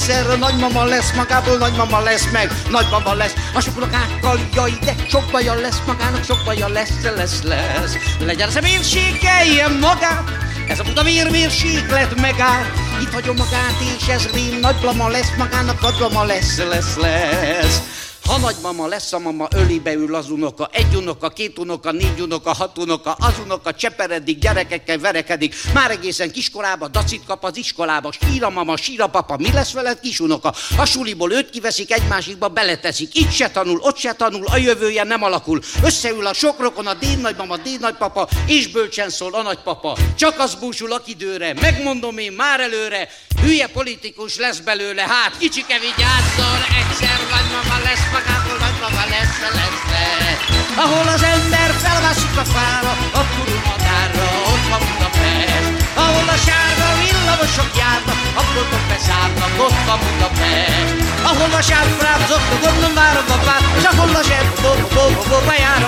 egyszerre nagymama lesz, magából nagymama lesz meg, nagymama lesz. A sok unokákkal, jaj, de sok baja lesz, magának sok baja lesz. Legyen ez a mérsékeljen magát, ez a buta vérmérséklet megáll. Itt hagyom magát, és ez rém nagymama lesz, magának nagymama lesz. Ha nagymama lesz, a mama ölébe ül az unoka, egy unoka, két unoka, négy unoka, hat unoka, az unoka cseperedik, gyerekekkel verekedik, már egészen kiskorába dacit kap az iskolába, sír a mama, sír a papa, mi lesz veled kis unoka? A suliból őt kiveszik, egymásikba beleteszik, itt se tanul, ott se tanul, a jövője nem alakul. Összeül a sok rokon, a dédnagymama, dédnagypapa, és bölcsen szól a nagypapa. Csak az búsul akidőre, megmondom én már előre, hülye politikus lesz belőle, hát kicsike vigyázzon, egyszer nagymama lesz, magából nagymama lesz. Ahol az ember felvászik a fára, a Turul-madárra, ott van Budapest. Ahol a sárga villamosok járnak, a boltok beszállnak, ott van Budapest. Ahol a sárfráp zokogom, nem várom a pár, és ahol a zseb bejár.